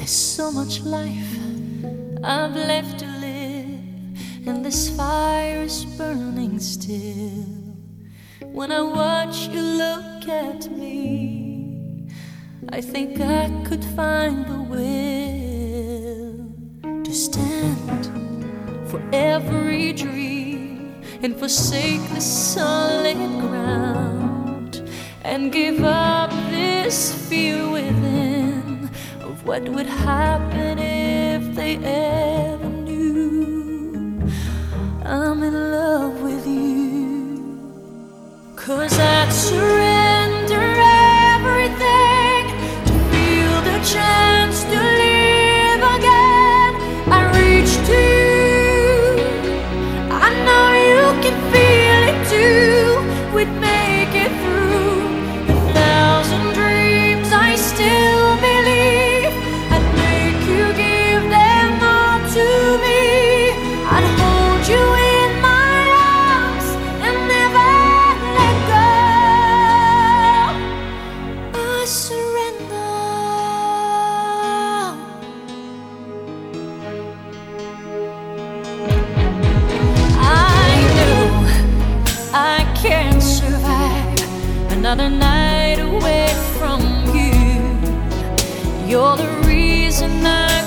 so much life I've left to live, and this fire is burning still. When I watch you look at me, I think I could find the will to stand for every dream and forsake the solid ground, and give up this fear within of what would happen if they ever knew I'm in love with you. 'Cause I'd surrender everything to feel the chance to live again. I reach to you, I know you can feel it too. We'd make it through 1,000 dreams. I still believe I'd make you give them all to me. I'd hold you in my arms and never let go. I surrender. I know I can't survive another night away from you. You're the reason I